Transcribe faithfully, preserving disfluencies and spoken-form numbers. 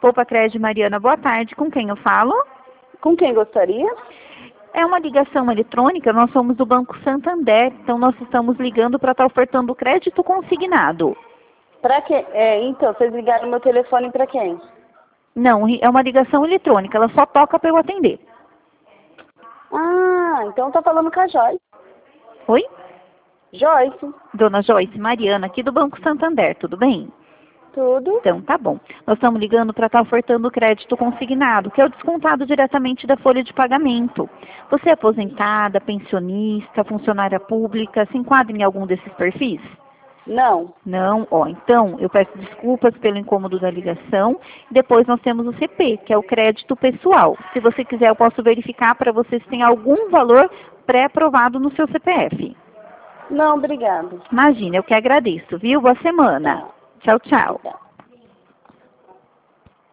Poupa Crédito Mariana, boa tarde. Com quem eu falo? Com quem gostaria? É uma ligação eletrônica, nós somos do Banco Santander, então nós estamos ligando para estar ofertando crédito consignado. Para quem? É, então, vocês ligaram meu telefone para quem? Não, é uma ligação eletrônica, ela só toca para eu atender. Ah, então tá falando com a Joyce. Oi? Joyce. Dona Joyce, Mariana, aqui do Banco Santander, tudo bem? Tudo. Então, tá bom. Nós estamos ligando para estar ofertando crédito consignado, que é o descontado diretamente da folha de pagamento. Você é aposentada, pensionista, funcionária pública, se enquadra em algum desses perfis? Não. Não? Ó, então, eu peço desculpas pelo incômodo da ligação. Depois nós temos o C P, que é o crédito pessoal. Se você quiser, eu posso verificar para você se tem algum valor pré-aprovado no seu C P F. Não, obrigada. Imagina, eu que agradeço, viu? Boa semana. Tá. Tchau, tchau. Tá.